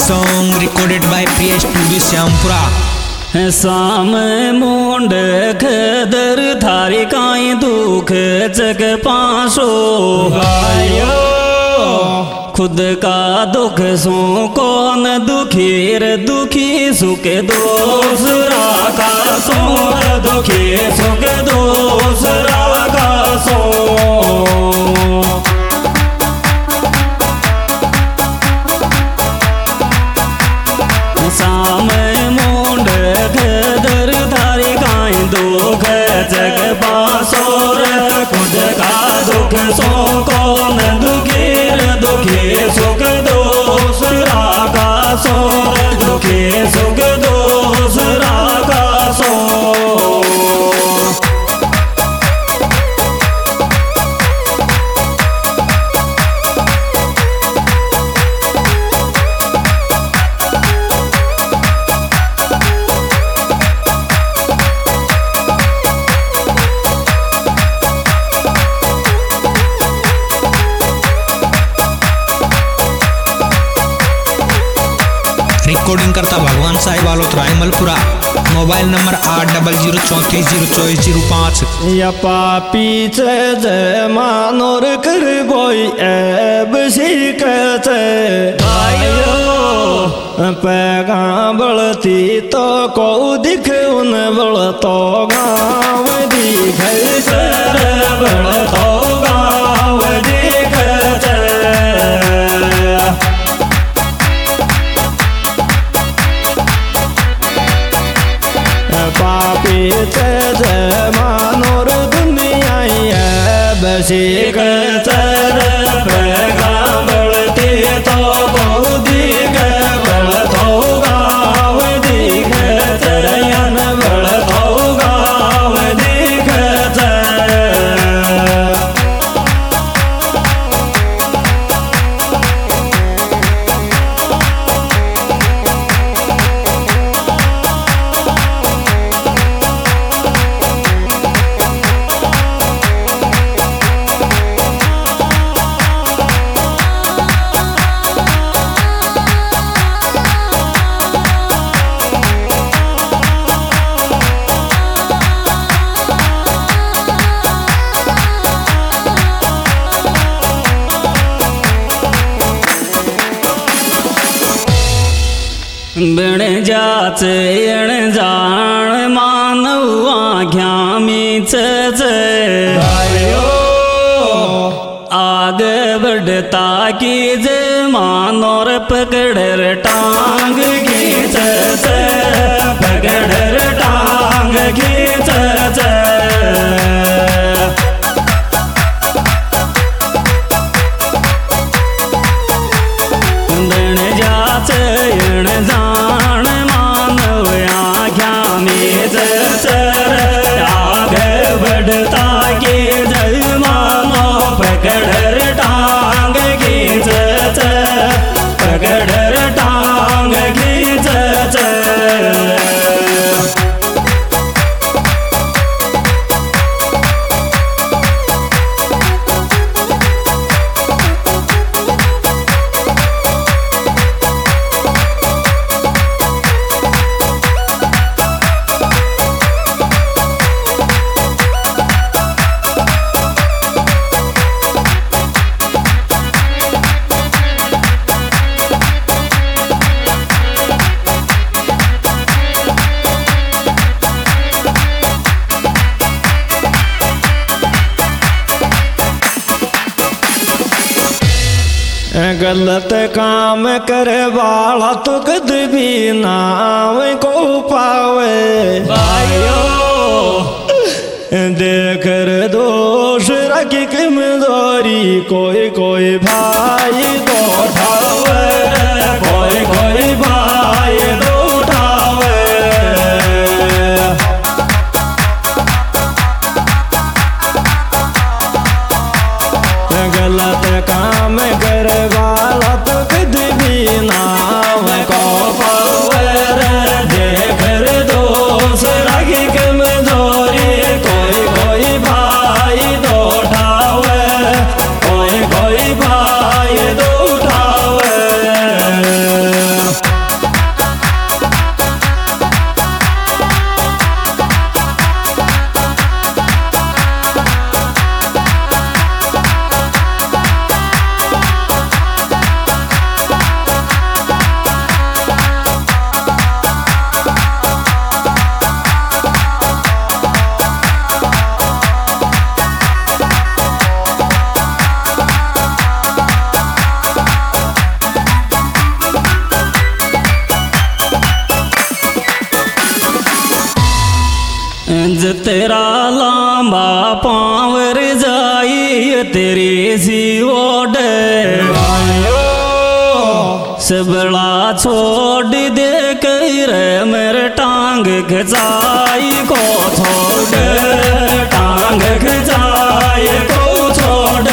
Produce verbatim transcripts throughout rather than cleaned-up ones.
song recorded by Priya Studio Syampura. साम मुंड खदर थारी काई दुख जग पासो आयो खुद का दुख सो कौन दुखीर दुखी सुख दूसरा का सो दुखी सुख दूसरा का सो साम मुंड खदर थारी काई दुख जग पासोर खुद का दुख सो कौन दुखीर दुखी सुख दूसरा का सो दुखी सुख दूसरा का सो रिकॉर्डिंग करता भगवान साहिब आलोत रायमलपुरा। मोबाइल नंबर आठ डबल जीरो चौंतीस जीरो चौबीस जीरो पाँच। या पापी जय मानोर कर बोई ऐब सीखत आयो पैगा बढ़ती तो को दिख उन बड़ तो गाँव दिख बड़ तो गाँव दिख पापी जय मानोर दुनिया बसी कर पैगा बढ़ती तो बहु दिख बड़ तो गाँव दिख चरयन बड़ तो गाँव दिख बिण जाच एण जान मानव आख्या मीच आयो आगे बढ़ता की जे मानोर पकड़ टांग खींच पकड़ टांग खींच बिण जाच एण जान मानव आख्या में चर आगे बढ़ता के जय मानो पकड़ टांग खींच पकड़ टांग खींच गलत काम करे वाला तो कद भी नाम को पावे भाइयों देकर दोष रखी कमजोरी कोई कोई भाई दो उठावे कोई कोई भाई दो उठावे गलत काम करे वाला तो कद भी नाम को पावे देकर दोष रखी कमजोरी कोई कोई भाई दो उठावे कोई कोई भाई दो उठावे। ज तेरा लांबा पावर जाई तेरी सी ओडे सबला छोड़ दे कर मेरे टांग खिंचाई को छोड़ टांग खिंचाई को छोड़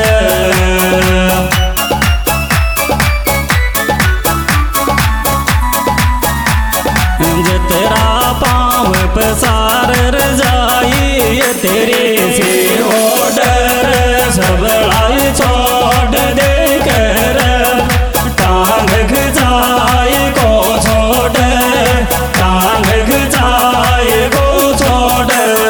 तेरा पाँव पसार जाई तेरी सी ओडर सबलाई छोड़ दे कर टांग खिंचाई को छोड़ टांग खिंचाई को छोड़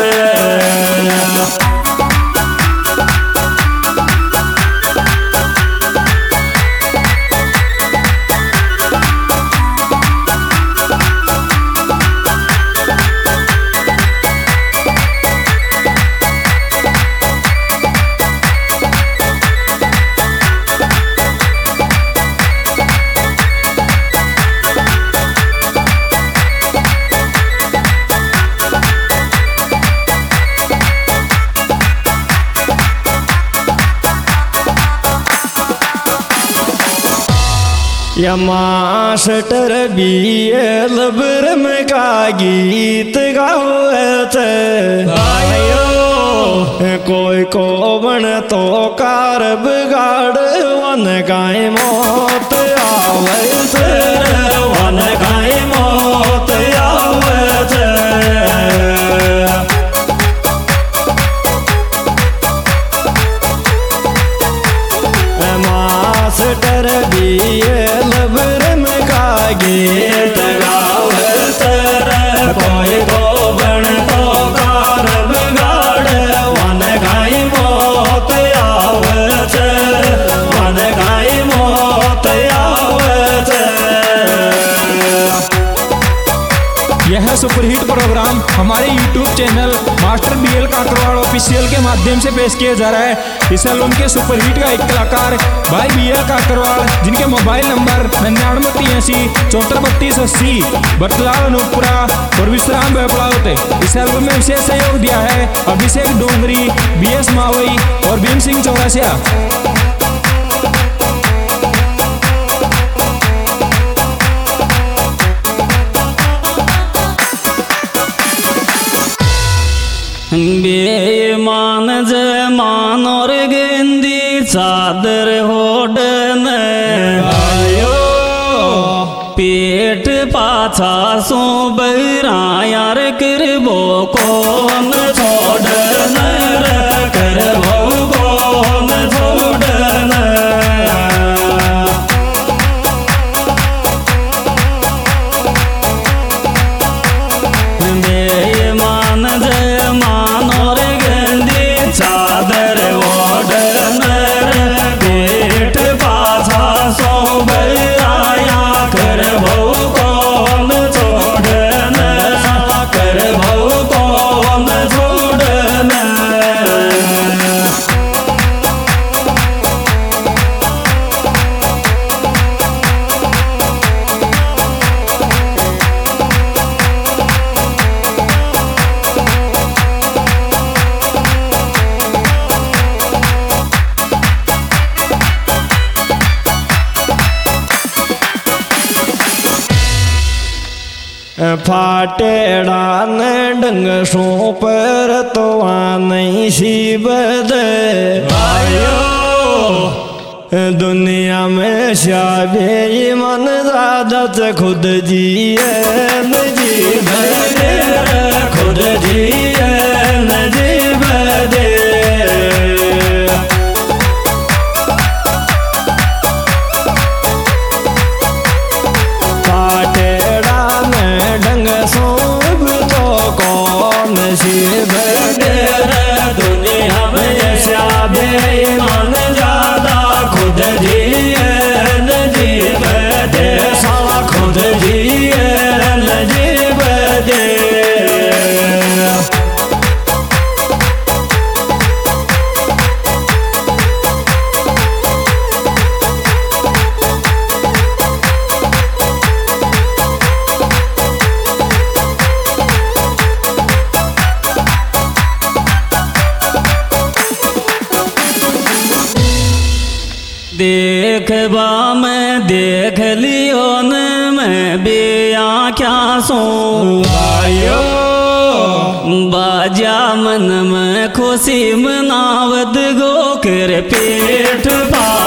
या मास्टर भी लबरम का गीत गावते कोई को बन तो कार बिगाड़ वन गाय मौत आवते वन गाय मौत आवते मास्टर भी लबरम का गीत गावत कोई को बन तो कार बिगाड़ वन गाय मौत आवत वन गाय मौत आवत। यह सुपरहिट प्रोग्राम हमारे YouTube channel master B L Kakarwad official के माध्यम से पेश किया जा रहा है। इस एल्बम के सुपरहिट का एक कलाकार भाई बी एल काकरवाड़, जिनके मोबाइल नंबर निन्यानवे तिरासी चौहत्तर बत्तीस अस्सी, बरतलाल अनूपपुरा और विश्राम बेपड़ा होते। इस एल्बम में विशेष सहयोग दिया है अभिषेक डोंगरी, बी एस मावई और भीम सिंह चौरासिया। बेईमान जमान और गेंदी चादर होडन आयो पेट पाछा सो बहरा यार करबो कौन छोड़न करबो कौन छोड़न बेईमान जमान और गंदी चादर ओढ़न पेट पाछा सो बहराया करबो कौन छोड़न करबो कौन छोड़न। फाटेड़ा ने डंग सो पर तो नहीं शिबद आयो दुनिया में शाबे मन ज़्यादत खुद जिए न जीव दे खुद जिए न जीव दे शिव दुनिया में शाबे मन ज्यादा खुद जिए न जीव दे साला खुद जिए न जीव दे। देखबा मैं देख लियो न मैं बिया क्या सो आयो बाजा मन में खुशी मनावद गो कर पेट पा